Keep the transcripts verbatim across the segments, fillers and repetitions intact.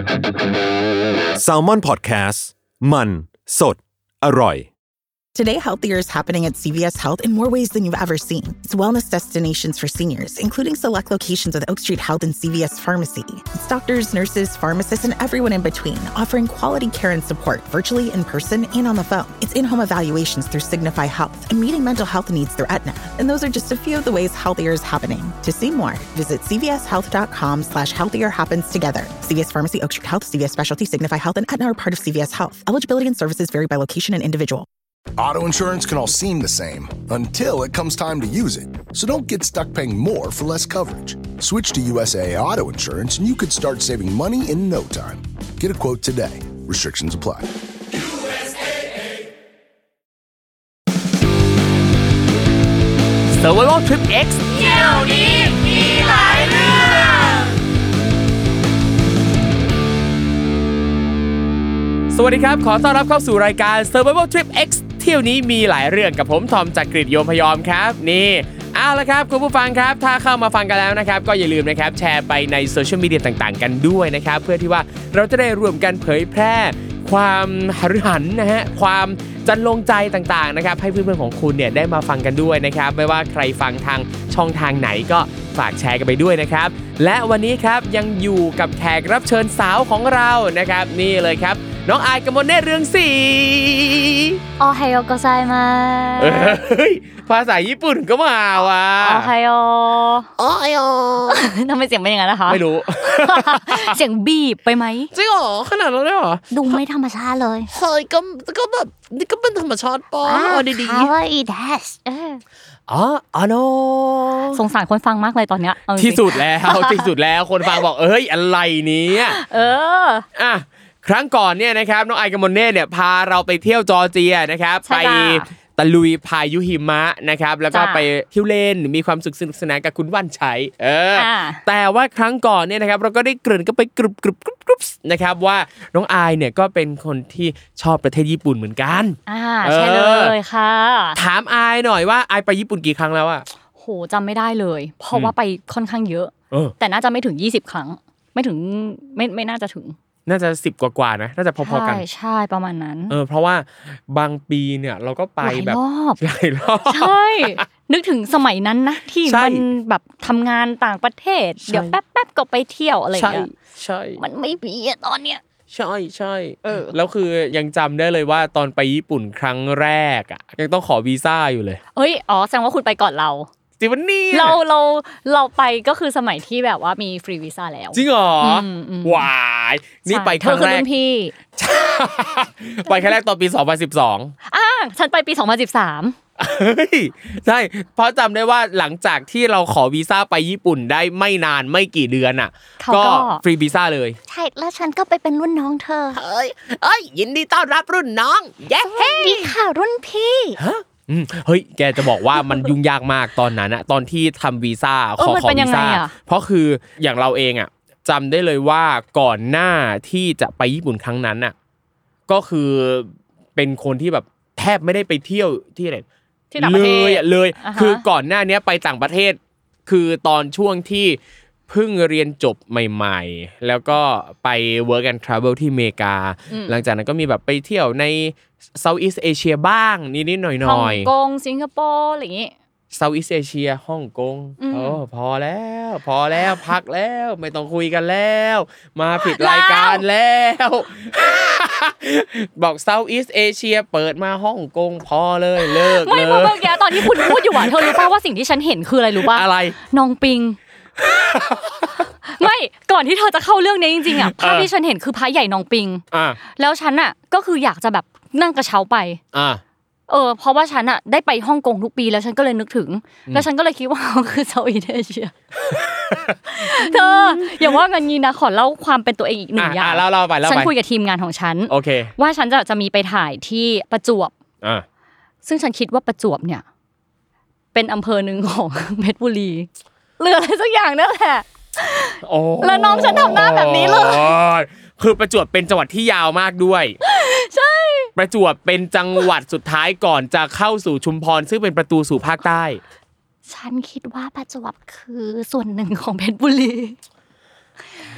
Salmon Podcast มันสดอร่อย Today, Healthier is happening at C V S Health in more ways than you've ever seen. It's wellness destinations for seniors, including select locations with Oak Street Health and C V S Pharmacy. It's doctors, nurses, pharmacists, and everyone in between, offering quality care and support virtually, in person, and on the phone. It's in-home evaluations through Signify Health and meeting mental health needs through Aetna. And those are just a few of the ways Healthier is happening. To see more, visit cvshealth.com slash healthier happens together. C V S Pharmacy, Oak Street Health, C V S Specialty, Signify Health, and Aetna are part of C V S Health. Eligibility and services vary by location and individual. Auto insurance can all seem the same until it comes time to use it. So don't get stuck paying more for less coverage. Switch to U S A A Auto Insurance and you could start saving money in no time. Get a quote today. Restrictions apply. ยู เอส เอ เอ Survival Trip X เที่ยวนี้มีหลายเรื่องสวัสดีครับขอต้อนรับเข้าสู่รายการ Survival Trip X เที่ยวนี้มีหลายเรื่องกับผมทอมจักริดโยมพยอมครับนี่เอาละครับคุณผู้ฟังครับถ้าเข้ามาฟังกันแล้วนะครับก็อย่าลืมนะครับแชร์ไปในโซเชียลมีเดียต่างๆกันด้วยนะครับเพื่อที่ว่าเราจะได้ร่วมกันเผยแพร่ความหฤหันนะฮะความจันลงใจต่างๆนะครับให้เพื่อนๆของคุณเนี่ยได้มาฟังกันด้วยนะครับไม่ว่าใครฟังทางช่องทางไหนก็ฝากแชร์กันไปด้วยนะครับและวันนี้ครับยังอยู่กับแขกรับเชิญสาวของเรานะครับนี่เลยครับน้องอายกมลเนตรเรืองศรีโอไฮโอโกไซมาเฮ้ยภาษาญี่ปุ่นก็มาว่ะโอไฮโอโอไฮโอทำไมเสียงเป็นอย่างนั้นนะคะไม่รู้เสียงบีบไปไหมจริงเหรอขนาดนั้นเลยเหรอดูไม่ธรรมชาติเลยเฮ้ยก็ก็แบบนี่ก็เป็นธรรมชาติป่ะอ๋อดีๆ How are you dash อ๋ออ๋อโนสงสารคนฟังมากเลยตอนเนี้ยที่สุดแล้วที่สุดแล้วคนฟังบอกเอ้ยอะไรนี้เอออ่ะครั้งก่อนเนี่ยนะครับน้องไอกมลเนตรเนี่ยพาเราไปเที่ยวจอร์เจียนะครับไปตะลุยพายุหิมะนะครับแล้วก็ไปเที่ยวเล่นมีความสุขสนุกสนานกับคุณว่านชัยเออแต่ว่าครั้งก่อนเนี่ยนะครับเราก็ได้เกริ่นก็ไปกรุบกรุบกรุบกรุบนะครับว่าน้องอายเนี่ยก็เป็นคนที่ชอบประเทศญี่ปุ่นเหมือนกันอ่าใช่เลยค่ะถามอายหน่อยว่าอายไปญี่ปุ่นกี่ครั้งแล้วอะโหจำไม่ได้เลยเพราะว่าไปค่อนข้างเยอะแต่น่าจะไม่ถึงยี่สิบครั้งไม่ถึงไม่ไม่น่าจะถึงน่าจะสิบกว่าๆนะน่าจะพอๆกันใช่ๆประมาณนั้นเออเพราะว่าบางปีเนี่ยเราก็ไปแบบหลายรอบใช่นึกถึงสมัยนั้นนะที่มันแบบทำงานต่างประเทศเดี๋ยวแป๊บๆก็ไปเที่ยวอะไรอย่างเงี้ยใช่มันไม่มีตอนเนี้ยใช่ใช่เออแล้วคือยังจำได้เลยว่าตอนไปญี่ปุ่นครั้งแรกอ่ะยังต้องขอวีซ่าอยู่เลยเอ้ยอ๋อแสดงว่าคุณไปก่อนเราจริงปะเนี่ยเราเราเราไปก็คือสมัยที่แบบว่ามีฟรีวีซ่าแล้วจริงเหรอว้ายนี่ไปครั้งแรกพี่ไปครั้งแรกตอนปีสองพันสิบสองอ่าฉันไปปีสองพันสิบสามเฮ้ยใช่เพราะจำได้ว่าหลังจากที่เราขอวีซ่าไปญี่ปุ่นได้ไม่นานไม่กี่เดือนอ่ะก็ฟรีวีซ่าเลยใช่แล้วฉันก็ไปเป็นรุ่นน้องเธอเฮ้ยเอ้ยยินดีต้อนรับรุ่นน้องเย้ดีค่ะรุ่นพี่ฮะอืมเฮ้ยแกจะบอกว่ามันยุ่งยากมากตอนนั้นอะตอนที่ทำวีซ่าขอขอวีซ่าเพราะคืออย่างเราเองอะจำได้เลยว่าก่อนหน้าที่จะไปญี่ปุ่นครั้งนั้นอะก็คือเป็นคนที่แบบแทบไม่ได้ไปเที่ยวที่ไหนเลยอะเลยคือก่อนหน้านี้ไปต่างประเทศคือตอนช่วงที่เพิ่งเรียนจบใหม่ๆแล้วก็ไป work and travel ที่อเมริกาหลังจากนั้นก็มีแบบไปเที่ยวใน Southeast Asia บ้างนิดๆหน่อยๆฮ่องกงสิงคโปร์อะไรอย่างงี้ Southeast Asia ฮ่องกงโอ้พอแล้วพอแล้วพักแล้วไม่ต้องคุยกันแล้วมาผิดรายการแล้วบอก Southeast Asia เปิดมาฮ่องกงพอเลยเลิกเลยไม่เมื่อกี้ตอนที่คุณพูดอยู่อ่ะเธอรู้ป่ะว่าสิ่งที่ฉันเห็นคืออะไรรู้ป่ะอะไรน้องปิงไม่ก่อนที่เธอจะเข้าเรื่องนี้จริงๆอ่ะภาพที่ฉันเห็นคือพระใหญ่นองปิงแล้วฉันอ่ะก็คืออยากจะแบบนั่งกระเช้าไปเออเพราะว่าฉันอ่ะได้ไปฮ่องกงทุกปีแล้วฉันก็เลยนึกถึงแล้วฉันก็เลยคิดว่าคือเซาท์อีสต์เอเชียเธออย่าว่ากันงี้นะขอเล่าความเป็นตัวเองอีกหนึ่งอย่างเล่าๆไปเล่าไปฉันคุยกับทีมงานของฉันโอเคว่าฉันจะจะมีไปถ่ายที่ประจวบซึ่งฉันคิดว่าประจวบเนี่ยเป็นอำเภอหนึ่งของเพชรบุรีเรืออะไรสักอย่างนั่นแหละแล้วน้องฉันทำหน้าแบบนี้เลยคือประจวบเป็นจังหวัดที่ยาวมากด้วยใช่ประจวบเป็นจังหวัดสุดท้ายก่อนจะเข้าสู่ชุมพรซึ่งเป็นประตูสู่ภาคใต้ฉันคิดว่าประจวบคือส่วนหนึ่งของเพชรบุรี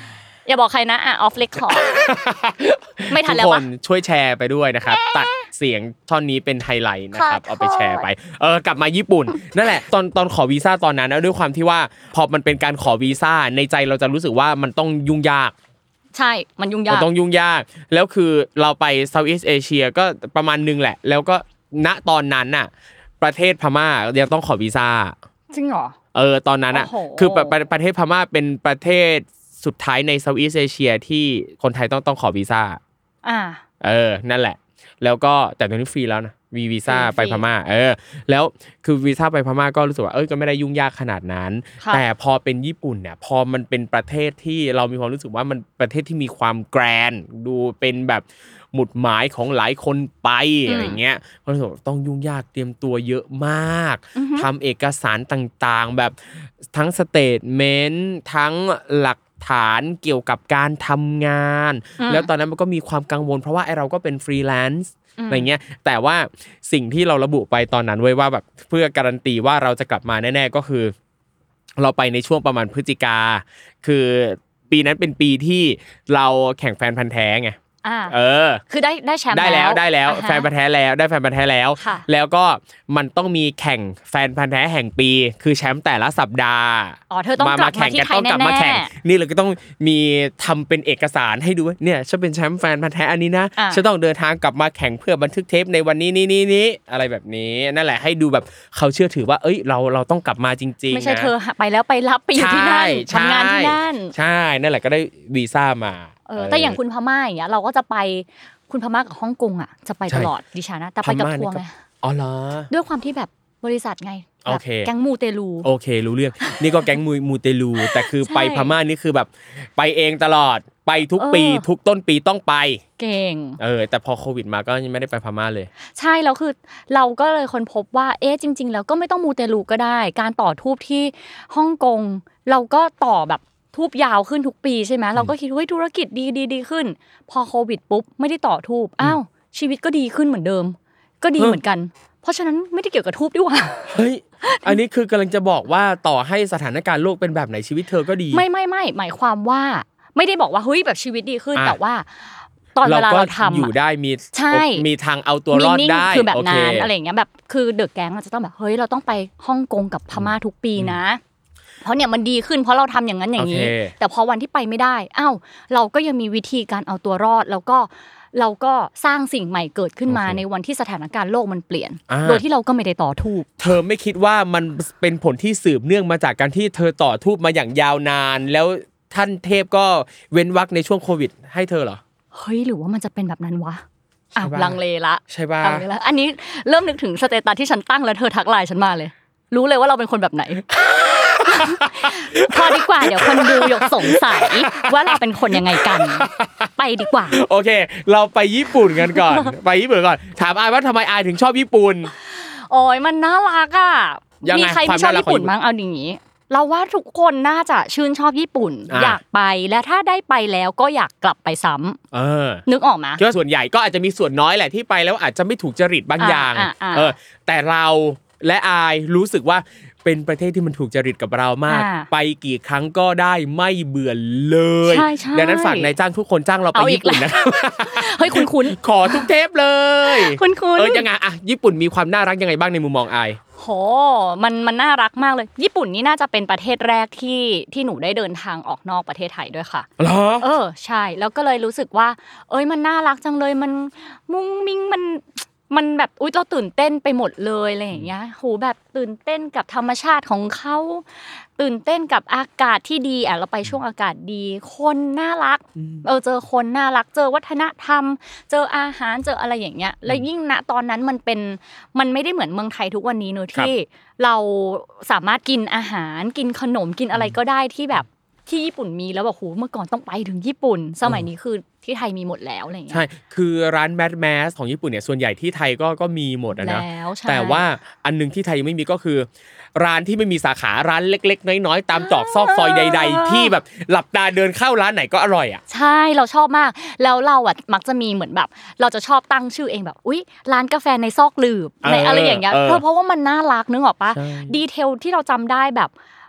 อย่าบอกใครนะอ่ะออฟเรคคอร์ดไม่ทันแล้วป่ะทุกคนช่วยแชร์ไปด้วยนะครับตัดเสียงท่อนนี้เป็นไฮไลท์นะครับเอาไปแชร์ไปเออกลับมาญี่ปุ่นนั่นแหละตอนตอนขอวีซ่าตอนนั้นนะด้วยความที่ว่าพอมันเป็นการขอวีซ่าในใจเราจะรู้สึกว่ามันต้องยุ่งยากใช่มันยุ่งยากมันต้องยุ่งยากแล้วคือเราไป Southeast Asia ก็ประมาณนึงแหละแล้วก็ณตอนนั้นน่ะประเทศพม่ายังต้องขอวีซ่าจริงเหรอเออตอนนั้นอ่ะคือประเทศพม่าเป็นประเทศสุดท้ายใน Southeast Asia ที่คนไทยต้องต้องขอวีซ่าอ่าเออนั่นแหละแล้วก็แต่ตอนนี้ฟรีแล้วนะวีวีซ่าไปพม่าเออแล้วคือวีซ่าไปพม่าก็รู้สึกว่าเอ้ยก็ไม่ได้ยุ่งยากขนาดนั้นแต่พอเป็นญี่ปุ่นเนี่ยพอมันเป็นประเทศที่เรามีความรู้สึกว่ามันประเทศที่มีความแกรนด์ดูเป็นแบบหมุดหมายของหลายคนไปอะไรเงี้ยก็รู้สึกต้องยุ่งยากเตรียมตัวเยอะมากทำเอกสารต่างๆแบบทั้งสเตทเมนต์ทั้งหลักฐานเกี่ยวกับการทำงานแล้วตอนนั้นมันก็มีความกังวลเพราะว่าไอเราก็เป็นฟรีแลนซ์อะไรเงี้ยแต่ว่าสิ่งที่เราระบุไปตอนนั้นไว้ว่าแบบเพื่อการันตีว่าเราจะกลับมาแน่ๆก็คือเราไปในช่วงประมาณพฤศจิกาคือปีนั้นเป็นปีที่เราแข่งแฟนพันธุ์แท้ไงเออคือได้ได้แชมป์ได้แล้วได้แล้วแฟนพันธุ์แท้แล้วได้แฟนพันธุ์แท้แล้วแล้วก็มันต้องมีแข่งแฟนพันธุ์แท้แห่งปีคือแชมป์แต่ละสัปดาห์อ๋อเธอต้องกลับมาที่ไทยแน่ๆนี่เราก็ต้องมีทำเป็นเอกสารให้ดูเนี่ยฉันเป็นแชมป์แฟนพันธุ์แท้อันนี้นะฉันต้องเดินทางกลับมาแข่งเพื่อบันทึกเทปในวันนี้นี่นี่อะไรแบบนี้นั่นแหละให้ดูแบบเขาเชื่อถือว่าเอ้ยเราเราต้องกลับมาจริงๆไม่ใช่เธอไปแล้วไปรับไปอยู่ที่นั่นทำงานที่นั่นใช่นั่นแหละก็ได้วีซ่ามาเออแต่อย่างคุณพม่าอย่างเงี้ยเราก็จะไปคุณพม่ากับฮ่องกงอ่ะจะไปตลอดดิฉันนะแต่ไปกับทัวร์ไงอ๋อเหรอด้วยความที่แบบบริษัทไงแบบแก๊งมูเตลูโอเครู้เรื่องนี่ก็แก๊งมูมูเตลูแต่คือไปพม่านี่คือแบบไปเองตลอดไปทุกปีทุกต้นปีต้องไปเก่งเออแต่พอโควิดมาก็ยังไม่ได้ไปพม่าเลยใช่แล้วคือเราก็เลยค้นพบว่าเอ๊ะจริงๆแล้วก็ไม่ต้องมูเตลูก็ได้การต่อธูปที่ฮ่องกงเราก็ต่อแบบทูบยาวขึ้นทุกปีใช่ไหมเราก็คิดเฮ้ยธุรกิจดีดีดีขึ้นพอโควิดปุ๊บไม่ได้ต่อทูบอ้าวชีวิตก็ดีขึ้นเหมือนเดิมก็ดีเหมือนกันเพราะฉะนั้นไม่ได้เกี่ยวกับทูบด้วยว่ะเฮ้ยอันนี้คือกำลังจะบอกว่าต่อให้สถานการณ์โลกเป็นแบบไหนชีวิตเธอก็ดีไม่ไม่ไม่หมายความว่าไม่ได้บอกว่าเฮ้ยแบบชีวิตดีขึ้นแต่ว่าตอนเวลาเราทำอยู่ได้มีมีทางเอาตัวรอดได้คือแบบนั้นอะไรอย่างเงี้ยแบบคือเดอะแก๊งเราจะต้องแบบเฮ้ยเราต้องไปฮ่องกงกับพม่าทุกปีนะเพราะเนี่ยมันดีขึ้นเพราะเราทำอย่างนั้นอย่างนี้แต่พอวันที่ไปไม่ได้อ้าวเราก็ยังมีวิธีการเอาตัวรอดแล้วก็เราก็สร้างสิ่งใหม่เกิดขึ้นมาในวันที่สถานการณ์โลกมันเปลี่ยนโดยที่เราก็ไม่ได้ต่อทูบเธอไม่คิดว่ามันเป็นผลที่สืบเนื่องมาจากการที่เธอต่อทูบมาอย่างยาวนานแล้วท่านเทพก็เว้นวรรคในช่วงโควิดให้เธอเหรอเฮ้ยหรือว่ามันจะเป็นแบบนั้นวะอ้าวลังเลละใช่ป่ะลังเลละอันนี้เริ่มนึกถึงสเตตัสที่ฉันตั้งแล้วเธอทักไลน์ฉันมาเลยรู้เลยว่าเราเป็นคนแบบไหนพอดีกว่าเดี๋ยวคนดูยกสงสัยว่าเราเป็นคนยังไงกันไปดีกว่าโอเคเราไปญี่ปุ่นกันก่อนไปญี่ปุ่นก่อนถามอายว่าทำไมอายถึงชอบญี่ปุ่นโอ้ยมันน่ารักอ่ะมีใครไม่ชอบญี่ปุ่นมั้งเอาอย่างนี้เราว่าทุกคนน่าจะชื่นชอบญี่ปุ่นอยากไปและถ้าได้ไปแล้วก็อยากกลับไปซ้ำเออนึกออกมั้ยก็ส่วนใหญ่ก็อาจจะมีส่วนน้อยแหละที่ไปแล้วอาจจะไม่ถูกจริตบางอย่างเออแต่เราและอายรู้สึกว่าเป็นประเทศที่มันถูกจริตกับเรามากไปกี่ครั้งก็ได้ไม่เบื่อเลยดังนั้นฝากนายจ้างทุกคนจ้างเราไปญี่ปุ่นนะครับเฮ้ยคุ้นๆขอทุกเทปเลยคุ้นๆเออยังไงอ่ะญี่ปุ่นมีความน่ารักยังไงบ้างในมุมมองอายโหมันมันน่ารักมากเลยญี่ปุ่นนี่น่าจะเป็นประเทศแรกที่ที่หนูได้เดินทางออกนอกประเทศไทยด้วยค่ะเหรอเออใช่แล้วก็เลยรู้สึกว่าเอ้ยมันน่ารักจังเลยมันมุ้งมิ้งมันมันแบบอุ๊ยเราตื่นเต้นไปหมดเลยอะไรอย่างเงี้ยโหแบบตื่นเต้นกับธรรมชาติของเขาตื่นเต้นกับอากาศที่ดีอ่ะเราไปช่วงอากาศดีคนน่ารักเออเจอคนน่ารักเจอวัฒนธรรมเจออาหารเจออะไรอย่างเงี้ยแล้วยิ่งณตอนนั้นมันเป็นมันไม่ได้เหมือนเมืองไทยทุกวันนี้เนอะที่เราสามารถกินอาหารกินขนมกินอะไรก็ได้ที่แบบที่ญี่ปุ่นมีแล้วแบบโหเมื่อก่อนต้องไปถึงญี่ปุ่นสมัยนี้คือที่ไทยมีหมดแล้วอะไรอย่างเงี้ยใช่คือร้านแมสแมสของญี่ปุ่นเนี่ยส่วนใหญ่ที่ไทยก็ก็มีหมดนะแต่ว่าอันนึงที่ไทยยังไม่มีก็คือร้านที่ไม่มีสาขาร้านเล็กๆน้อยๆตามตรอกซอกซอยใดๆที่แบบหลับตาเดินเข้าร้านไหนก็อร่อยอ่ะใช่เราชอบมากแล้วเราอ่ะมักจะมีเหมือนแบบเราจะชอบตั้งชื่อเองแบบอุ๊ยร้านกาแฟในซอกหลืบในอะไรอย่างเงี้ยเพราะว่ามันน่ารักนึกออกปะดีเทลที่เราจำได้แบบ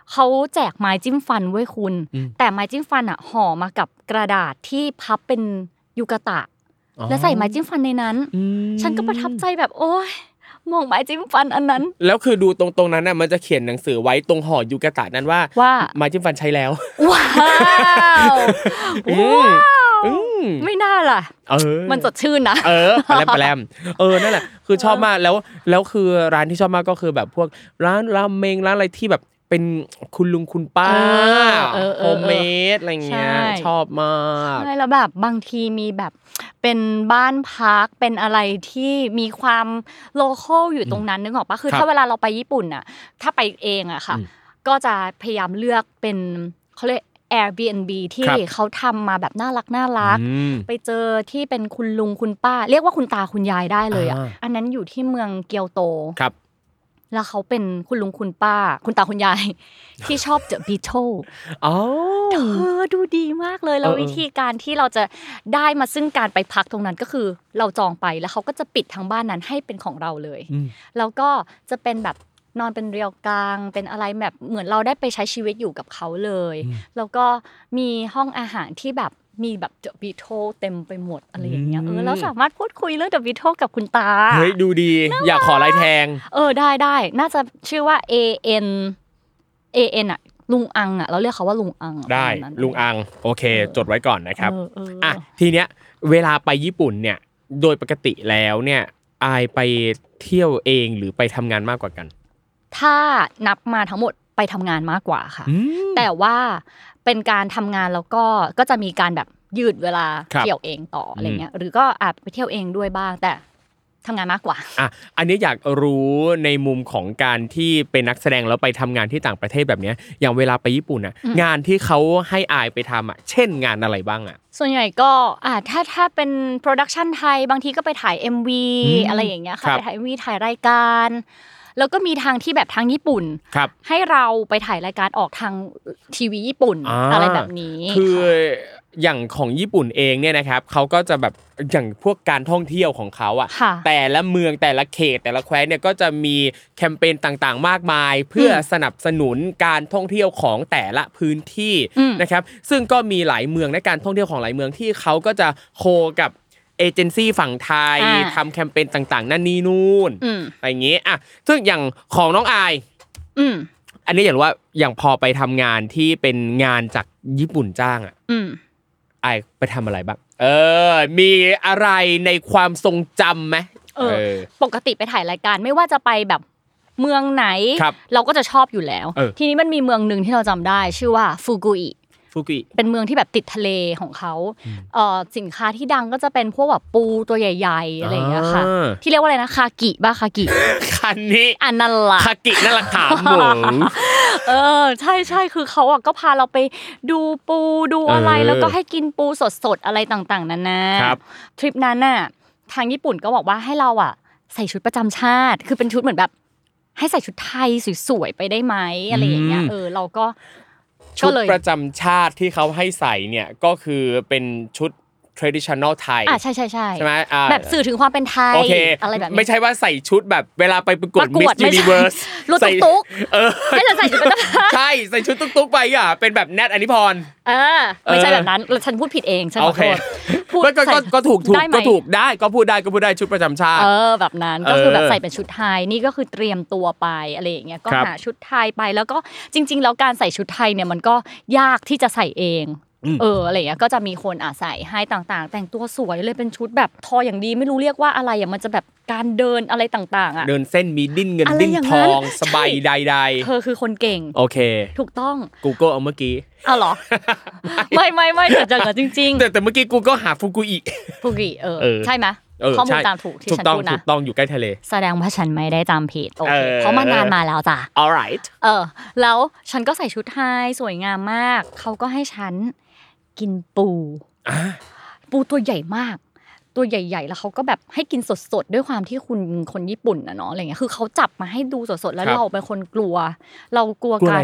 เขาแจกไม้จิ้มฟันไว้คุณแต่ไม้จิ้มฟันอ่ะห่อมากับกระดาษที่พับเป็นยูกะตะแล้วใส่ไม้จิ้มฟันในนั้นฉันก็ประทับใจแบบโอ๊ยมองไม้จิ้มฟันอันนั้นแล้วคือดูตรงตรงนั้นน่ะมันจะเขียนหนังสือไว้ตรงห่อยูกะตะนั้นว่าไม้จิ้มฟันใช้แล้วว้าวว้าวไม่น่าล่ะเออมันสดชื่นนะเออแปลมแปลมเออนั่นแหละคือชอบมากแล้วแล้วคือร้านที่ชอบมากก็คือแบบพวกร้านราเมงร้านอะไรที่แบบเป็นคุณลุงคุณป้าโฮมเมดอะไรเงี้ยชอบมากใช่แล้วแบบบางทีมีแบบเป็นบ้านพักเป็นอะไรที่มีความโลคอลอยู่ตรงนั้นนึกออกปะคือถ้าเวลาเราไปญี่ปุ่นน่ะถ้าไปเองอะค่ะก็จะพยายามเลือกเป็นเขาเรียก Airbnb ที่เขาทำมาแบบน่ารักน่ารักไปเจอที่เป็นคุณลุงคุณป้าเรียกว่าคุณตาคุณยายได้เลยอ่ะอันนั้นอยู่ที่เมืองเกียวโตครับแล้วเขาเป็นคุณลุงคุณป้าคุณตาคุณยายที่ชอบ The Beatles อ๋อเธอดูดีมากเลยแล้ววิธีการที่เราจะได้มาซึ่งการไปพักตรงนั้นก็คือเราจองไปแล้วเขาก็จะปิดทั้งบ้านนั้นให้เป็นของเราเลยแล้วก็จะเป็นแบบนอนเป็นเรียวกลางเป็นอะไรแบบเหมือนเราได้ไปใช้ชีวิตอยู่กับเขาเลยแล้วก็มีห้องอาหารที่แบบมีแบบ The Beatles เต็มไปหมดอะไรอย่างเงี้ยเออแล้วสามารถพูดคุยเรื่อง The Beatles กับคุณตาเฮ้ยดูดีอยากขอลายแทงเออได้ได้น่าจะชื่อว่า A N A N อ่ะลุงอังอ่ะเราเรียกเขาว่าลุงอังได้ลุงอังโอเคจดไว้ก่อนนะครับอ่ะทีเนี้ยเวลาไปญี่ปุ่นเนี่ยโดยปกติแล้วเนี่ยอายไปเที่ยวเองหรือไปทำงานมากกว่ากันถ้านับมาทั้งหมดไปทำงานมากกว่าค่ะแต่ว่าเป็นการทำงานแล้วก็ก็จะมีการแบบยืดเวลาเที่ยวเองต่ออะไรเงี้ยหรือก็อาจไปเที่ยวเองด้วยบ้างแต่ทำงานมากกว่าอ่ะอันนี้อยากรู้ในมุมของการที่เป็นนักแสดงแล้วไปทำงานที่ต่างประเทศแบบนี้อย่างเวลาไปญี่ปุ่นอ่ะงานที่เขาให้อายไปทำอ่ะเช่นงานอะไรบ้างอ่ะส่วนใหญ่ก็อ่ะถ้าถ้าเป็นโปรดักชันไทยบางทีก็ไปถ่าย เอ็ม วี อะไรอย่างเงี้ยค่ะไปถ่าย เอ็ม วี ถ่ายรายการแล้วก็มีทางที่แบบทางญี่ปุ่นให้เราไปถ่ายรายการออกทางทีวีญี่ปุ่น อ, อะไรแบบนี้คืออย่างของญี่ปุ่นเองเนี่ยนะครับเขาก็จะแบบอย่างพวกการท่องเที่ยวของเขาอ่ะแต่ละเมืองแต่ละเขตแต่ละแคว้นเนี่ยก็จะมีแคมเปญต่างๆมากมายเพื่อสนับสนุนการท่องเที่ยวของแต่ละพื้นที่นะครับซึ่งก็มีหลายเมืองในการท่องเที่ยวของหลายเมืองที่เขาก็จะโคกับเอเจนซี่ฝั่งไทยทำแคมเปญต่างๆนั่นนี่นู่นอะไรอย่างงี้อ่ะซึ่งอย่างของน้องอายอันนี้อย่างว่าอย่างพอไปทำงานที่เป็นงานจากญี่ปุ่นจ้างอ่ะอายไปทำอะไรบ้างเออมีอะไรในความทรงจำไหมเออปกติไปถ่ายรายการไม่ว่าจะไปแบบเมืองไหนเราก็จะชอบอยู่แล้วทีนี้มันมีเมืองนึงที่เราจำได้ชื่อว่าฟุกุอิฟุกุอิเป็นเมืองที่แบบติดทะเลของเขาเอ่อสินค้าที่ดังก็จะเป็นพวกแบบปูตัวใหญ่ๆอะไรอย่างเงี้ยค่ะที่เรียกว่าอะไรนะคากิบ้าคากิคันนี้อันนั่นล่ะคากินั่นล่ะถามหมูเออใช่ๆคือเขาอ่ะก็พาเราไปดูปูดูอะไรแล้วก็ให้กินปูสดๆอะไรต่างๆนานาทริปนั้นน่ะทางญี่ปุ่นก็บอกว่าให้เราอ่ะใส่ชุดประจำชาติคือเป็นชุดเหมือนแบบให้ใส่ชุดไทยสวยๆไปได้ไหมอะไรอย่างเงี้ยเออเราก็ชุดประจำชาติที่เขาให้ใส่เนี่ยก็คือเป็นชุด traditional ไทยอ่ะใช่ๆๆใช่ไหมแบบสื่อถึงความเป็นไทยอะไรแบบนี้ไม่ใช่ว่าใส่ชุดแบบเวลาไปประกวด Miss Universe รถตุ๊กๆเออให้ใส่ชุดประจำใช่ใส่ชุดตุ๊กๆไปอ่ะเป็นแบบแนทอนิพรเออไม่ใช่แบบนั้นฉันพูดผิดเองฉันขอโทษพูดก็ก็ถูกถูกก็ถูกได้ก็พูดได้ก็พูดได้ชุดประจำชาติเออแบบนั้นก็คือแบบใส่เป็นชุดไทยนี่ก็คือเตรียมตัวไปอะไรอย่างเงี้ยก็หาชุดไทยไปแล้วก็จริงๆแล้วการใส่ชุดไทยเนี่ยมันก็ยากที่จะใส่เองเอออะไรอย่างเงี้ยก็จะมีคนอ่ะใส่ให้ต่างๆแต่งตัวสวยเลยเป็นชุดแบบทออย่างดีไม่รู้เรียกว่าอะไรอ่ะมันจะแบบการเดินอะไรต่างๆอ่ะเดินเส้นมีดิ้นเงินดิ้นทองสบายใดๆเธอคือคนเก่งโอเคถูกต้อง Google เอาเมื่อกี้อ้าวเหรอไม่ๆๆแต่จังจริงๆแต่แต่เมื่อกี้ Google หาฟุกุอิฟุกุอิเออใช่มั้ยข้อมูลตามถูกที่ฉันพูดนะถูกต้องอยู่ใกล้ทะเลแสดงว่าฉันไม่ได้จำผิดโอเคเพราะมันนานมาแล้วจ้ะ alright เออแล้วฉันก็ใส่ชุดไทยสวยงามมากเขาก็ให้ฉันกินปูปูตัวใหญ่มากตัวใหญ่ๆแล้วเขาก็แบบให้กินสดๆด้วยความที่คุณคนญี่ปุ่นน่ะเนาะอะไรเงี้ยคือเขาจับมาให้ดูสดๆแล้วเราเป็นคนกลัวเรากลัวกัน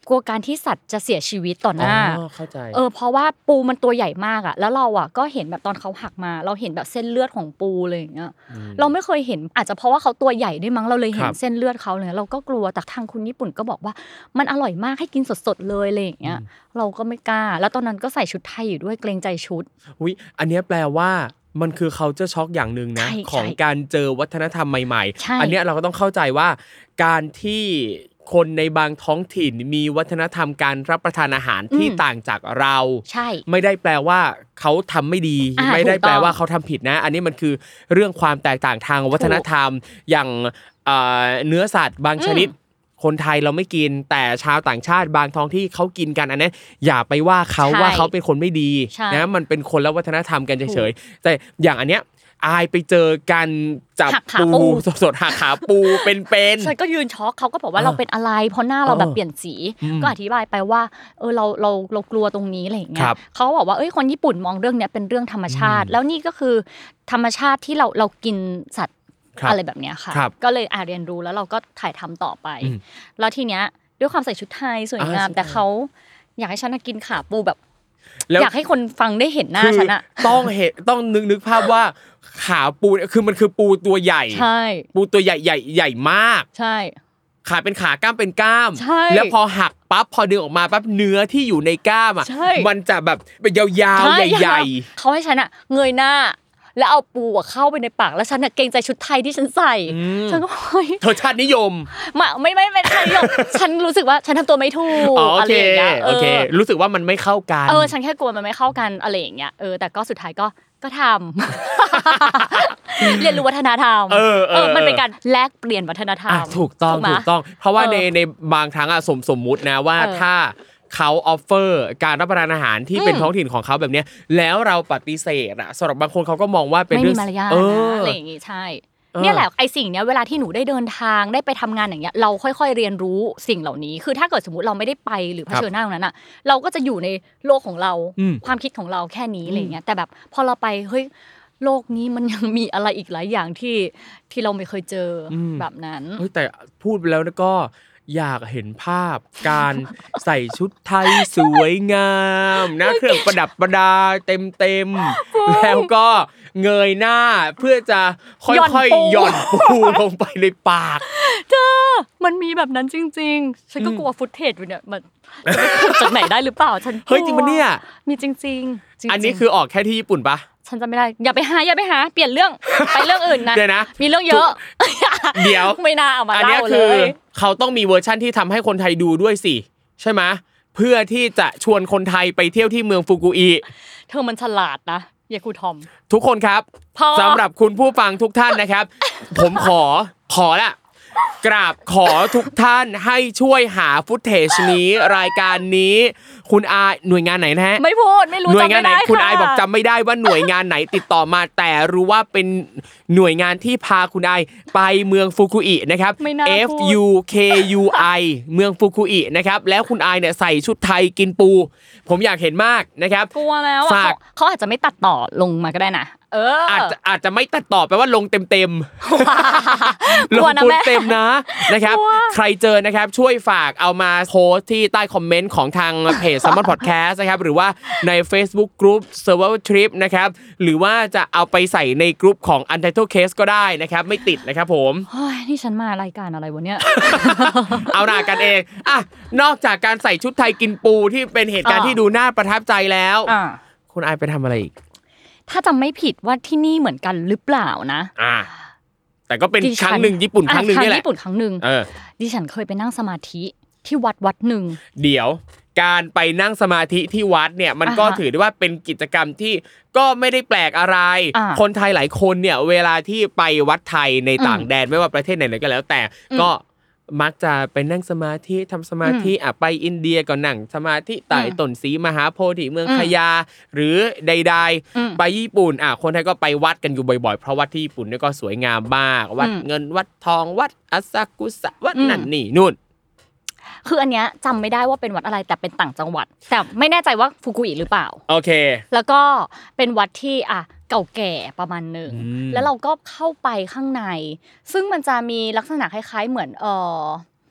กลัวการที่สัตว์จะเสียชีวิตต่อหน้าอ๋อเข้าใจเออเพราะว่าปูมันตัวใหญ่มากอ่ะแล้วเราอ่ะก็เห็นแบบตอนเขาหักมาเราเห็นแบบเส้นเลือดของปูอะไรอย่างเงี้ยเราไม่เคยเห็นอาจจะเพราะว่าเขาตัวใหญ่ด้วยมั้งเราเลยเห็นเส้นเลือดเขาเลยเราก็กลัวแต่ทางคนญี่ปุ่นก็บอกว่ามันอร่อยมากให้กินสดๆเลยอะไรอย่างเงี้ยเราก็ไม่กล้าแล้วตอนนั้นก็ใส่ชุดไทยอยู่ด้วยเกรงใจชุดอุ๊ยอันนี้แปลว่ามันคือเขาจะช็อกอย่างนึงนะของการเจอวัฒนธรรมใหม่ๆอันนี้เราก็ต้องเข้าใจว่าการที่คนในบางท้องถิ่นมีวัฒนธรรมการรับประทานอาหารที่ต่างจากเราไม่ได้แปลว่าเขาทำไม่ดีไม่ได้แปลว่าเขาทำผิดนะอันนี้มันคือเรื่องความแตกต่างทางวัฒนธรรมอย่างเนื้อสัตว์บางชนิดคนไทยเราไม่กินแต่ชาวต่างชาติบางท้องที่เขากินกันอันนี้อย่าไปว่าเขาว่าเขาเป็นคนไม่ดีนะมันเป็นคนละวัฒนธรรมกันเฉยๆแต่อย่างอันเนี้ยอายไปเจอกันจับปูสดๆหักขาปูเป็นๆฉันก็ยืนช็อกเขาก็บอกว่าเราเป็นอะไรเพราะหน้าเราแบบเปลี่ยนสีก็อธิบายไปว่าเออเราเราเรากลัวตรงนี้อะไรอย่างเงี้ยเขาก็บอกว่าเอ้ยคนญี่ปุ่นมองเรื่องเนี้ยเป็นเรื่องธรรมชาติแล้วนี่ก็คือธรรมชาติที่เราเรากินสัตว์อะไรแบบเนี้ยค่ะก็เลยอ่ะเรียนรู้แล้วเราก็ถ่ายทำต่อไปแล้วทีเนี้ยด้วยความใส่ชุดไทยสวยงามแต่เขาอยากให้ฉันกินขาปูแบบอยากให้คนฟังได้เห็นหน้าฉันอะต้องเห็นต้องนึกนึกภาพว่าขาปูคือมันคือปูตัวใหญ่ใช่ปูตัวใหญ่ใหญ่ใหญ่มากใช่ขาเป็นขากล้ามเป็นกล้ามแล้วพอหักปั๊บพอดึงออกมาปั๊บเนื้อที่อยู่ในกล้ามอ่ะมันจะแบบเป็นยาวๆใหญ่ๆเขาให้ฉันอะเงยหน้าแล้วเอาปูเข้าไปในปากแล้วฉันน่ะเกรงใจชุดไทยที่ฉันใส่ฉันก็เฮ้ยเธอชาตินิยมไม่ไม่ไม่ไม่ชาตินิยมฉันรู้สึกว่าฉันทำตัวไม่ถูกอะไรอย่างเงี้ยโอเครู้สึกว่ามันไม่เข้ากันเออฉันแค่กลัวมันไม่เข้ากันอะไรอย่างเงี้ยเออแต่ก็สุดท้ายก็ก็ทำเรียนรู้วัฒนธรรมเออเออมันเป็นการแลกเปลี่ยนวัฒนธรรมถูกต้องถูกต้องเพราะว่าในในบางครั้งอะสมสมมุตินะว่าถ้าเขาออฟเฟอร์การรับประทานอาหารที่เป็นท้องถิ่นของเขาแบบนี้แล้วเราปฏิเสธอ่ะสำหรับบางคนเขาก็มองว่าเป็นเรื่องไม่มีมารยาทอะไรอย่างงี้ใช่เนี่ยแหละไอ้สิ่งเนี้ยเวลาที่หนูได้เดินทางได้ไปทำงานอย่างเงี้ยเราค่อยๆเรียนรู้สิ่งเหล่านี้คือถ้าเกิดสมมุติเราไม่ได้ไปหรือเผชิญหน้าตรงนั้นอ่ะเราก็จะอยู่ในโลกของเราความคิดของเราแค่นี้อะไรเงี้ยแต่แบบพอเราไปเฮ้ยโลกนี้มันยังมีอะไรอีกหลายอย่างที่ที่เราไม่เคยเจอแบบนั้นแต่พูดไปแล้วก็อยากเห็นภาพการใส่ชุดไทยสวยงามนะเครื่องประดับประดาเต็มๆแล้วก็เงยหน้าเพื่อจะค่อยๆหย่อนปูลงไปในปากเธอมันมีแบบนั้นจริงๆฉันก็กลัวฟุตเทจอยู่เนี่ยมันจะจากไหนได้หรือเปล่าฉันเฮ้ยจริงปะเนี่ยมีจริงๆอันนี้คือออกแค่ที่ญี่ปุ่นปะฉันจำไม่ได้อย่าไปหาอย่าไปหาเปลี่ยนเรื่องไปเรื่องอื่นนะมีเรื่องเยอะเดี๋ยวไม่น่าเอามาเล่าเลยเขาต้องมีเวอร์ชั่นที่ทำให้คนไทยดูด้วยสิใช่ไหมเพื่อที่จะชวนคนไทยไปเที่ยวที่เมืองฟุกุอิเธอมันฉลาดนะยายครูทอมทุกคนครับสำหรับคุณผู้ฟังทุกท่านนะครับผมขอขอละกราบขอทุกท่านให้ช่วยหาฟุตเทจนี้รายการนี้คุณอายหน่วยงานไหนนะฮะไม่พูดไม่รู้หน่วยงานไหนคุณอายบอกจำไม่ได้ว่าหน่วยงานไหนติดต่อมาแต่รู้ว่าเป็นหน่วยงานที่พาคุณอายไปเมืองฟุกุอินะครับ F U K U I เมืองฟุกุอินะครับแล้วคุณอายเนี่ยใส่ชุดไทยกินปูผมอยากเห็นมากนะครับกลัวแล้วอ่ะเขาอาจจะไม่ตัดต่อลงมาก็ได้นะเอออาจจะอาจจะไม่ตัดต่อแปลว่าลงเต็มๆลงฟุตเต็มนะนะครับใครเจอนะครับช่วยฝากเอามาโพสที่ใต้คอมเมนต์ของทางเพจ Salmon Podcast นะครับหรือว่าใน Facebook Group Survival Trip นะครับหรือว่าจะเอาไปใส่ในกลุ่มของ Untitled Case ก็ได้นะครับไม่ติดนะครับผมเฮ้ยนี่ฉันมารายการอะไรวะเนี่ยเอาหน้ากันเองอ่ะนอกจากการใส่ชุดไทยกินปูที่เป็นเหตุการณ์ที่ดูน่าประทับใจแล้วคุณอายไปทำอะไรอีกถ้าจำไม่ผิดว่าที่นี่เหมือนกันหรือเปล่านะอ่าแต่ก็เป็นครั้งหนึ่งญี่ปุ่นครั้งหนึ่งนี่แหละญี่ปุ่นครั้งหนึ่งดิฉันเคยไปนั่งสมาธิที่วัดวัดหนึ่งเดี๋ยวการไปนั่งสมาธิที่วัดเนี่ยมันก็ถือได้ว่าเป็นกิจกรรมที่ก็ไม่ได้แปลกอะไรคนไทยหลายคนเนี่ยเวลาที่ไปวัดไทยในต่างแดนไม่ว่าประเทศไหนๆก็แล้วแต่ก็มักจะไปนั่งสมาธิทำสมาธิอ่ะไปอินเดียก็นั่งสมาธิใต้ต้นสีมหาโพธิเมืองขยาหรือใดๆไปญี่ปุ่นอ่ะคนไทยก็ไปวัดกันอยู่บ่อยๆเพราะวัดที่ญี่ปุ่นนี่ก็สวยงามมากวัดเงินวัดทองวัดอาซากุสะวัดนั่นนี่นู่นคืออันเนี้ยจำไม่ได้ว่าเป็นวัดอะไรแต่เป็นต่างจังหวัดแต่ไม่แน่ใจว่าฟุกุอิหรือเปล่าโอเคแล้วก็เป็นวัดที่อ่ะเก่าแก่ประมาณนึงแล้วเราก็เข้าไปข้างในซึ่งมันจะมีลักษณะคล้ายๆเหมือนเออ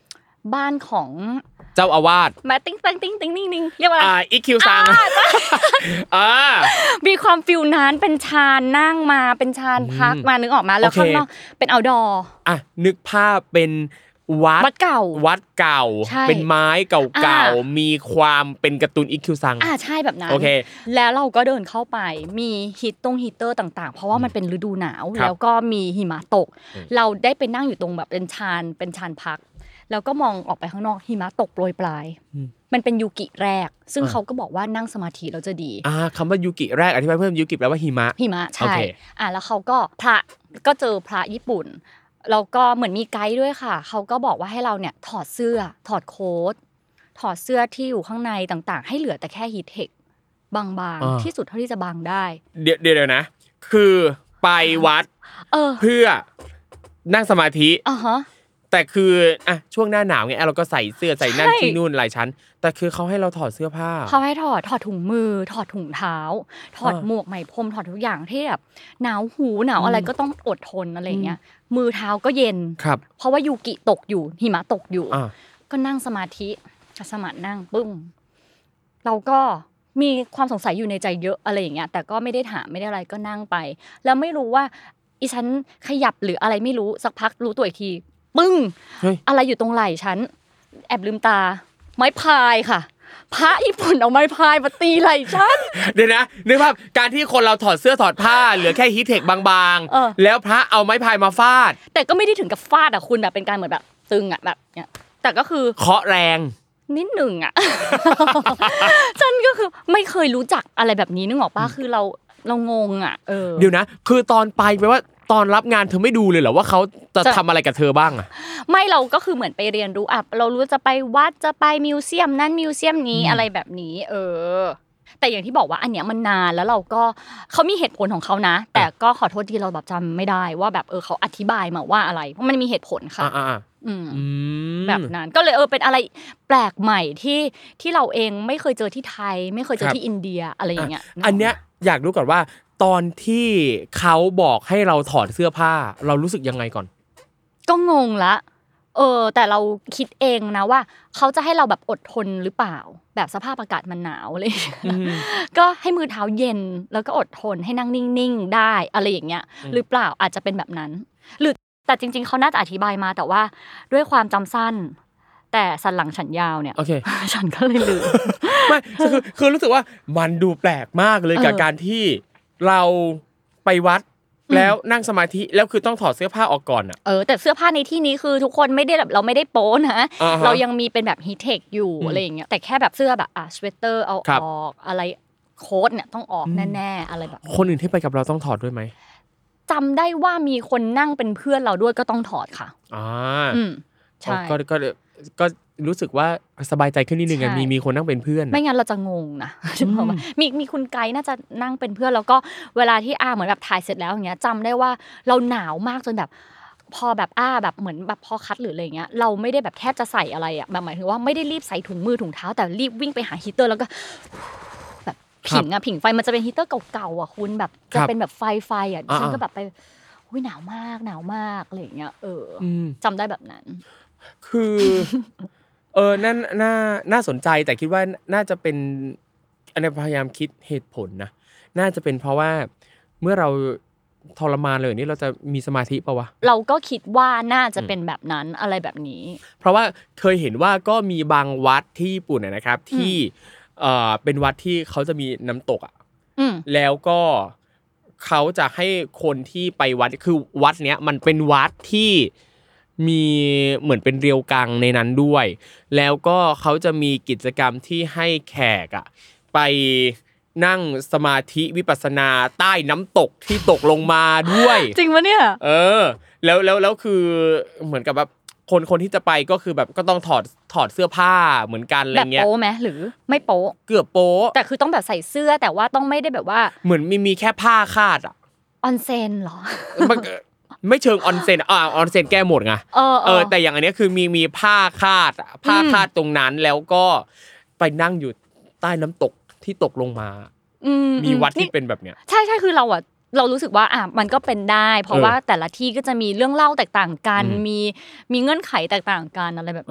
บ้านของเจ้าอาวาสมาติ๊งติ๊งติ๊งติ๊งนิ่งๆเรียกว่าอ่าอีคิวซังอ่ามีความฟิลนั้นเป็นชานนั่งมาเป็นชานพักมานึกออกมาแล้วข้างนอกเป็นเอาท์ดอร์อ่ะนึกภาพเป็นวัดวัดเก่าวัดเก่าเป็นไม้เก่าๆมีความเป็นการ์ตูนอีคิวซังอ่าใช่แบบนั้นโอเคแล้วเราก็เดินเข้าไปมีฮีตตงฮีเตอร์ต่างๆเพราะว่ามันเป็นฤดูหนาวแล้วก็มีหิมะตกเราได้ไปนั่งอยู่ตรงแบบเป็นชานเป็นชานพักแล้วก็มองออกไปข้างนอกหิมะตกโปรยปลายมันเป็นยูกิแรกซึ่งเขาก็บอกว่านั่งสมาธิแล้วจะดีอ่าคำว่ายูกิแรกอธิบายเพิ่มยูกิแปลว่าหิมะหิมะใช่อ่าแล้วเขาก็พระก็เจอพระญี่ปุ่นแล้วก็เหมือนมีไกด์ด้วยค่ะเขาก็บอกว่าให้เราเนี่ยถอดเสื้อถอดโค้ทถอดเสื้อที่อยู่ข้างในต่างๆให้เหลือแต่แค่ฮีทเทคบางๆที่สุดเท่าที่จะบางได้เดี๋ยวเดี๋ยวนะคือไปวัดเพื่อนั่งสมาธิอ่าฮะแต่คืออ่ะช่วงหน้าหนาวไงเราก็ใส่เสื้อใส่นั่นที่นู่นหลายชั้นแต่คือเขาให้เราถอดเสื้อผ้าเขาให้ถอดถอดถุงมือถอดถุงเท้าถอดหมวกไหมพรมถอดทุกอย่างที่แบบหนาวหูหนาวอะไรก็ต้องอดทนอะไรเงี้ยมือเท้าก็เย็นเพราะว่ายูกิตกอยู่หิมะตกอยู่ก็นั่งสมาธิสมาธินั่งปึ้งเราก็มีความสงสัยอยู่ในใจเยอะอะไรอย่างเงี้ยแต่ก็ไม่ได้ถามไม่ได้อะไรก็นั่งไปแล้วไม่รู้ว่าอีฉันขยับหรืออะไรไม่รู้สักพักรู้ตัวอีกทีปึ้งอะไรอยู่ตรงไหล่ฉันแอบลืมตาไม้พายค่ะพระญี่ปุ่นเอาไม้พายมาตีไหล่ฉันเดี๋ยวนะนึกภาพการที่คนเราถอดเสื้อถอดผ้าเหลือแค่ฮีทเทคบางๆแล้วพระเอาไม้พายมาฟาดแต่ก็ไม่ได้ถึงกับฟาดอ่ะคุณแบบเป็นการเหมือนแบบตึงอ่ะแบบเนี้ยแต่ก็คือเคาะแรงนิดหนึ่งอ่ะฉันก็คือไม่เคยรู้จักอะไรแบบนี้นึกออกป่ะคือเราเรางงอ่ะเออเดี๋ยวนะคือตอนไปแปลว่าตอนรับงานเธอไม่ดูเลยเหรอว่าเขาจะทำอะไรกับเธอบ้างอ่ะไม่เราก็คือเหมือนไปเรียนรู้อ่ะเรารู้จะไปวัดจะไปมิวเซียมนั้นมิวเซียมนี้อะไรแบบนี้เออแต่อย่างที่บอกว่าอันเนี้ยมันนานแล้วเราก็เขามีเหตุผลของเขานะแต่ก็ขอโทษที่เราแบบจำไม่ได้ว่าแบบเออเขาอธิบายมาว่าอะไรเพราะมันมีเหตุผลค่ะอืมแบบนั้นก็เลยเออเป็นอะไรแปลกใหม่ที่ที่เราเองไม่เคยเจอที่ไทยไม่เคยเจอที่อินเดียอะไรอย่างเงี้ยอันเนี้ยอยากรู้ก่อนว่าตอนที่เขาบอกให้เราถอดเสื้อผ้าเรารู้สึกยังไงก่อนก็งงละเออแต่เราคิดเองนะว่าเขาจะให้เราแบบอดทนหรือเปล่าแบบสภาพอากาศมันหนาวอะไรก็ให้มือเท้าเย็นแล้วก็อดทนให้นั่งนิ่งๆได้อะไรอย่างเงี้ยหรือเปล่าอาจจะเป็นแบบนั้นหรือแต่จริงๆเขาน่าจะอธิบายมาแต่ว่าด้วยความจำสั้นแต่สันหลังฉันยาวเนี่ยฉันก็เลยลืมไม่คือคือรู้สึกว่ามันดูแปลกมากเลยกับการที่เราไปวัดแล้วนั่งสมาธิแล้วคือต้องถอดเสื้อผ้าออกก่อนอ่ะเออแต่เสื้อผ้าในที่นี้คือทุกคนไม่ได้แบบเราไม่ได้โป๊นะเรายังมีเป็นแบบฮีทเทคอยู่อะไรอย่างเงี้ยแต่แค่แบบเสื้อแบบอ่ะสเวตเตอร์เอาออกอะไรโค้ทเนี่ยต้องออกแน่ๆอะไรแบบคนอื่นที่ไปกับเราต้องถอดด้วยไหมจำได้ว่ามีคนนั่งเป็นเพื่อนเราด้วยก็ต้องถอดค่ะอ่าอืมใช่ก็ก็ก็รู้สึกว่าสบายใจขึ้นนิดนึงอ่ะมีมีคนนั่งเป็นเพื่อนไม่งั้นเราจะงงนะใช่มั้ยมีมีคุณไกด์น่าจะนั่งเป็นเพื่อนแล้วก็เวลาที่อาเหมือนแบบถ่ายเสร็จแล้วอย่างเงี้ยจำได้ว่าเราหนาวมากจนแบบพอแบบอาแบบเหมือนแบบพอคัดหรืออะไรเงี้ยเราไม่ได้แบบแทบจะใส่อะไรอ่ะแบบหมายถึงว่าไม่ได้รีบใส่ถุงมือถุงเท้าแต่รีบวิ่งไปหาฮีเตอร์แล้วก็แบบผิงอ่ะผิงไฟมันจะเป็นฮีเตอร์เก่าๆอ่ะคุณแบบจะเป็นแบบไฟไฟอ่ะฉันก็แบบไปอุ้ยหนาวมากหนาวมากอะไรอย่างเงี้ยเออจำได้แบบนั้นคือเออนั่นน่าน่าสนใจแต่คิดว่าน่าจะเป็นอันนี้พยายามคิดเหตุผลนะน่าจะเป็นเพราะว่าเมื่อเราทรมานเลยนี่เราจะมีสมาธิป่ะวะเราก็คิดว่าน่าจะเป็นแบบนั้นอะไรแบบนี้เพราะว่าเคยเห็นว่าก็มีบางวัดที่ญี่ปุ่นนะครับที่เอ่อเป็นวัดที่เขาจะมีน้ำตกอ่ะแล้วก็เขาจะให้คนที่ไปวัดคือวัดเนี้ยมันเป็นวัดที่มีเหมือนเป็นเรียวกังในนั้นด้วยแล้วก็เขาจะมีกิจกรรมที่ให้แขกอ่ะไปนั่งสมาธิวิปัสสนาใต้น้ำตกที่ตกลงมาด้วยจริงปะเนี่ยเออแล้วแล้วแล้วคือเหมือนกับแบบคนคนที่จะไปก็คือแบบก็ต้องถอดถอดเสื้อผ้าเหมือนกันอะไรเงี้ยแบบโป๊ไหมหรือไม่โป๊เกือบโป๊แต่คือต้องแบบใส่เสื้อแต่ว่าต้องไม่ได้แบบว่าเหมือนมีมีแค่ผ้าคาดอ่ะออนเซ็นเหรอไม่เชิงออนเซ็นอ่าออนเซ็นแก้หมดไงเออเออแต่อย่างอันนี้คือมีมีผ้าคาดผ้าคาดตรงนั้นแล้วก็ไปนั่งอยู่ใต้น้ำตกที่ตกลงมามีวัดที่เป็นแบบเนี้ยใช่ๆคือเราอ่ะเรารู้สึกว่าอ่ะมันก็เป็นได้เพราะว่าแต่ละที่ก็จะมีเรื่องเล่าแตกต่างกันมีมีเงื่อนไขแตกต่างกันอะไรแบบเนี้ย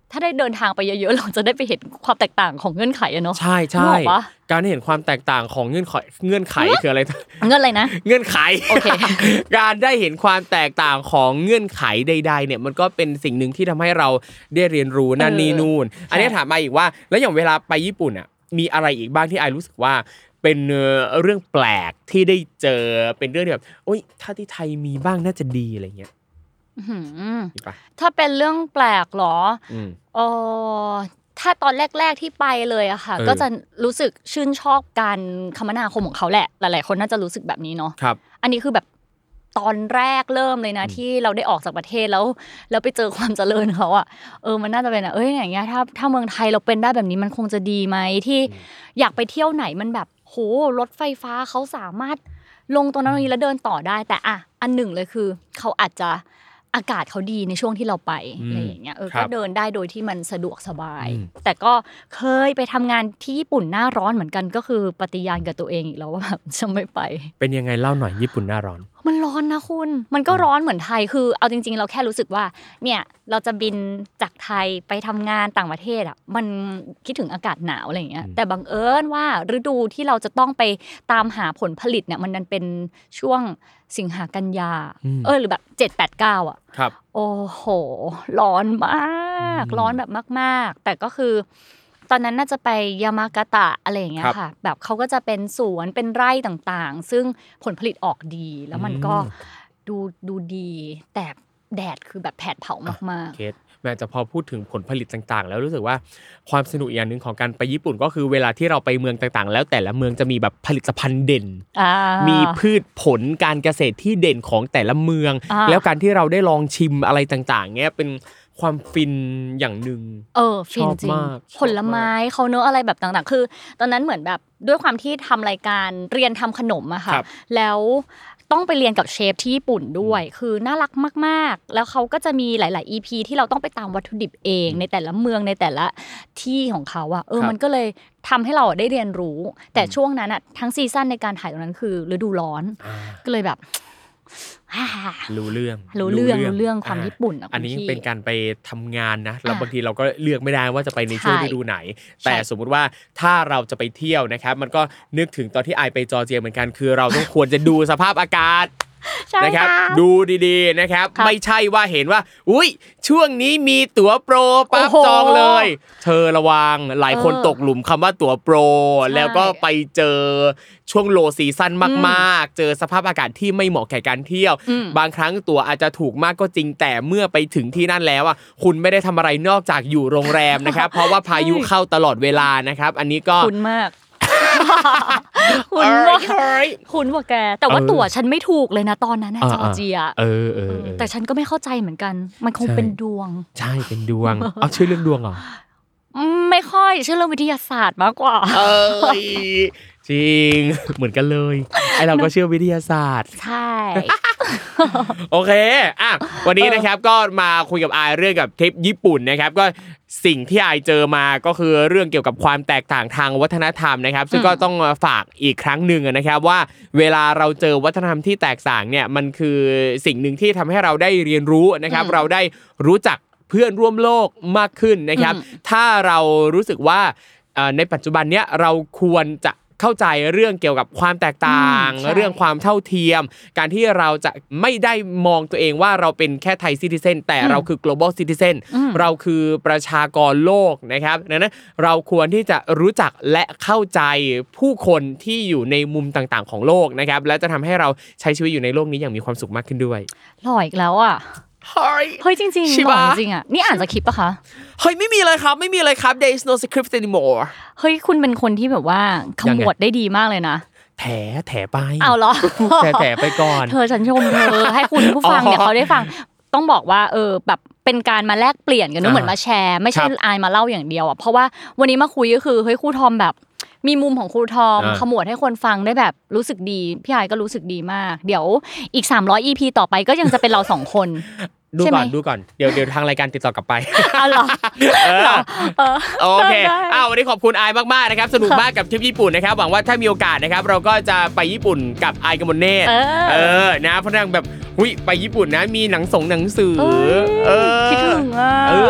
ถ้าได้เดินทางไปเยอะๆเราจะได้ไปเห็นความแตกต่างของเงื่อนไขอะเนาะใช่ใช่การเห็นความแตกต่างของเงื่อนไขเงื่อนไขคืออะไรเงื่อนอะไรนะเงื่อนไขโอเคการได้เห็นความแตกต่างของเงื่อนไขใดๆเนี่ยมันก็เป็นสิ่งหนึ่งที่ทำให้เราได้เรียนรู้นั่นนี่นู่นอันนี้ถามมาอีกว่าแล้วอย่างเวลาไปญี่ปุ่นอ่ะมีอะไรอีกบ้างที่ไอรู้สึกว่าเป็นเรื่องแปลกที่ได้เจอเป็นเรื่องที่แบบโอ๊ยถ้าที่ไทยมีบ้างน่าจะดีอะไรเงี้ยถ้าเป็นเรื่องแปลกหรอเออถ้าตอนแรกๆที่ไปเลยอะค่ะก็จะรู้สึกชื่นชอบการคมนาคมของเขาแหละหลายๆคนน่าจะรู้สึกแบบนี้เนาะอันนี้คือแบบตอนแรกเริ่มเลยนะที่เราได้ออกจากประเทศแล้วแล้วไปเจอความเจริญเขาอะเออมันน่าจะเป็นอะเอ้ยอย่างเงี้ยถ้าถ้าเมืองไทยเราเป็นได้แบบนี้มันคงจะดีไหมที่อยากไปเที่ยวไหนมันแบบโหรถไฟฟ้าเขาสามารถลงตรงนั้นตรงนี้แล้วเดินต่อได้แต่อะอันหนึ่งเลยคือเขาอาจจะอากาศเขาดีในช่วงที่เราไปอะไรอย่างเงี้ยเออก็เดินได้โดยที่มันสะดวกสบายแต่ก็เคยไปทำงานที่ญี่ปุ่นหน้าร้อนเหมือนกันก็คือปฏิญาณกับตัวเองอีกแล้วว่าแบบจะไม่ไปเป็นยังไงเล่าหน่อยญี่ปุ่นหน้าร้อนมันร้อนนะคุณมันก็ร้อนเหมือนไทยคือเอาจริงๆเราแค่รู้สึกว่าเนี่ยเราจะบินจากไทยไปทำงานต่างประเทศอ่ะมันคิดถึงอากาศหนาวอะไรอย่างเงี้ยแต่บังเอิญว่าฤดูที่เราจะต้องไปตามหาผลผลิตเนี่ยมันนั้นเป็นช่วงสิงหากันยาเออหรือแบบเจ็ด แปด เก้าอ่ะครับโอ้โหร้อนมากร้อนแบบมากๆแต่ก็คือตอนนั้นน่าจะไปยามากาตะอะไรอย่างเงี้ยค่ะแบบเขาก็จะเป็นสวนเป็นไร่ต่างๆซึ่งผลผลิตออกดีแล้วมันก็ดูดูดีแต่แดดคือแบบแผดเผามากๆเคสแม้จะพอพูดถึงผลผลิตต่างๆแล้วรู้สึกว่าความสนุกอย่างนึงของการไปญี่ปุ่นก็คือเวลาที่เราไปเมืองต่างๆแล้วแต่ละเมืองจะมีแบบผลิตภัณฑ์เด่นมีพืชผลการเกษตรที่เด่นของแต่ละเมืองแล้วการที่เราได้ลองชิมอะไรต่างๆเงี้ยเป็นความฟินอย่างนึงเออฟินจริงผลไม้เขาเนอะอะไรแบบต่างๆคือตอนนั้นเหมือนแบบด้วยความที่ทำรายการเรียนทำขนมอะค่ะแล้วต้องไปเรียนกับเชฟที่ญี่ปุ่นด้วยคือน่ารักมากๆแล้วเขาก็จะมีหลายๆ อี พี ที่เราต้องไปตามวัตถุดิบเองในแต่ละเมืองในแต่ละที่ของเขาอะเออมันก็เลยทำให้เราได้เรียนรู้แต่ช่วงนั้นอะทั้งซีซั่นในการถ่ายตรงนั้นคือฤดูร้อนก็เลยแบบรู้เรื่องรู้เรื่องรู้เรื่องความญี่ปุ่นอ่ะอันนี้เป็นการไปทำงานนะแล้วบางทีเราก็เลือกไม่ได้ว่าจะไปในช่วงฤดูไหนแต่สมมุติว่าถ้าเราจะไปเที่ยวนะครับมันก็นึกถึงตอนที่ไอไปจอร์เจียเหมือนกันคือเราต้องควรจะดูสภาพอากาศนะครับดูดีๆนะครับไม่ใช่ว่าเห็นว่าอุ๊ยช่วงนี้มีตั๋วโปรปั๊บจองเลยเธอระวังหลายคนตกหลุมคำว่าตั๋วโปรแล้วก็ไปเจอช่วงโลซีซั่นมากๆเจอสภาพอากาศที่ไม่เหมาะแก่การเที่ยวบางครั้งตั๋วอาจจะถูกมากก็จริงแต่เมื่อไปถึงที่นั่นแล้วอ่ะคุณไม่ได้ทำอะไรนอกจากอยู่โรงแรมนะครับเพราะว่าพายุเข้าตลอดเวลานะครับอันนี้ก็คุณมากคุณว่าคุณว่าแกแต่ว่าตั๋วฉันไม่ถูกเลยนะตอนนั้นนะจอร์เจียเออเออแต่ฉันก็ไม่เข้าใจเหมือนกันมันคงเป็นดวงใช่เป็นดวงเอาชื่อเรื่องดวงเหรอไม่ค่อยชื่อเรื่องวิทยาศาสตร์มากกว่าเออจริงเหมือนกันเลยไอเราก็เชื่อวิทยาศาสตร์ใช่โอเคอ่ะวันนี้นะครับก็มาคุยกับอายเรื่องกับทริปญี่ปุ่นนะครับก็สิ่งที่อายเจอมาก็คือเรื่องเกี่ยวกับความแตกต่างทางวัฒนธรรมนะครับซึ่งก็ต้องฝากอีกครั้งหนึ่งนะครับว่าเวลาเราเจอวัฒนธรรมที่แตกต่างเนี่ยมันคือสิ่งหนึ่งที่ทำให้เราได้เรียนรู้นะครับเราได้รู้จักเพื่อนร่วมโลกมากขึ้นนะครับถ้าเรารู้สึกว่าในปัจจุบันเนี้ยเราควรจะเข้าใจเรื่องเกี่ยวกับความแตกต่างเรื่องความเท่าเทียมการที่เราจะไม่ได้มองตัวเองว่าเราเป็นแค่ไทยซิติเซนแต่เราคือ global citizen เราคือประชากรโลกนะครับดังนั้นเราควรที่จะรู้จักและเข้าใจผู้คนที่อยู่ในมุมต่างๆของโลกนะครับและจะทำให้เราใช้ชีวิตอยู่ในโลกนี้อย่างมีความสุขมากขึ้นด้วยหล่ออีกแล้วอ่ะเฮ้ยจริงๆหล่อจริงอ่ะนี่อ่านสคริปต์ป่ะคะเฮ้ยไม่มีเลยครับไม่มีเลยครับ there is no script anymore เฮ้ยคุณเป็นคนที่แบบว่าขมวดได้ดีมากเลยนะแถแถไปเอาเหรอแถแถไปก่อนเธอฉันชมเธอให้คุณผู้ฟังเนี่ยเขาได้ฟังต้องบอกว่าเออแบบเป็นการมาแลกเปลี่ยนกันนะเหมือนมาแชร์ไม่ใช่อายมาเล่าอย่างเดียวอ่ะเพราะว่าวันนี้มาคุยก็คือเฮ้ยครูทอมแบบมีมุมของครูทอมขมวดให้คนฟังได้แบบรู้สึกดีพี่อายก็รู้สึกดีมากเดี๋ยวอีกสามร้อย อี พี ต่อไปก็ยังจะเป็นเราสองคนดูก่อนดูก่อนเดี๋ยวเดี๋ยวทางรายการติดต่อกลับไปอ๋อเหรอโอเคอ้าววันนี้ขอบคุณอายมากๆนะครับสนุกมากกับทริปญี่ปุ่นนะครับหวังว่าถ้ามีโอกาสนะครับเราก็จะไปญี่ปุ่นกับอายกมลเนตรเออนะเพราะนั่งแบบหุ้ยไปญี่ปุ่นนะมีหนังส่งหนังสือเออคิดถึงอ่ะ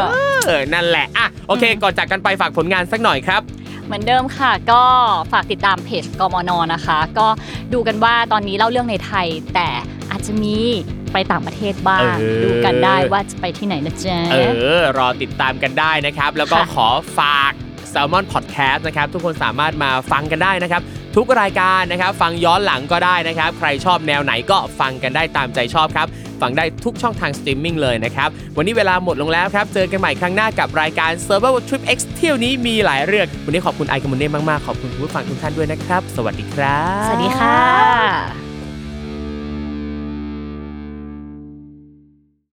อนั่นแหละอ่ะโอเคก่อนจากกันไปฝากผลงานสักหน่อยครับเหมือนเดิมค่ะก็ฝากติดตามเพจกมน.นะคะก็ดูกันว่าตอนนี้เล่าเรื่องในไทยแต่อาจจะมีไปต่างประเทศบ้างดูกันได้ว่าจะไปที่ไหนนะจ๊ะเออรอติดตามกันได้นะครับแล้วก็ขอฝาก Salmon Podcast นะครับทุกคนสามารถมาฟังกันได้นะครับทุกรายการนะครับฟังย้อนหลังก็ได้นะครับใครชอบแนวไหนก็ฟังกันได้ตามใจชอบครับฟังได้ทุกช่องทางสตรีมมิ่งเลยนะครับวันนี้เวลาหมดลงแล้วครับเจอกันใหม่ครั้งหน้ากับรายการ Survival Trip X เที่ยวนี้มีหลายเรื่องวันนี้ขอบคุณไอคอมมูนเน่มากๆขอบคุณผู้ฟังทุกท่านด้วยนะครับสวัสดีครับสวัสดีค่ะ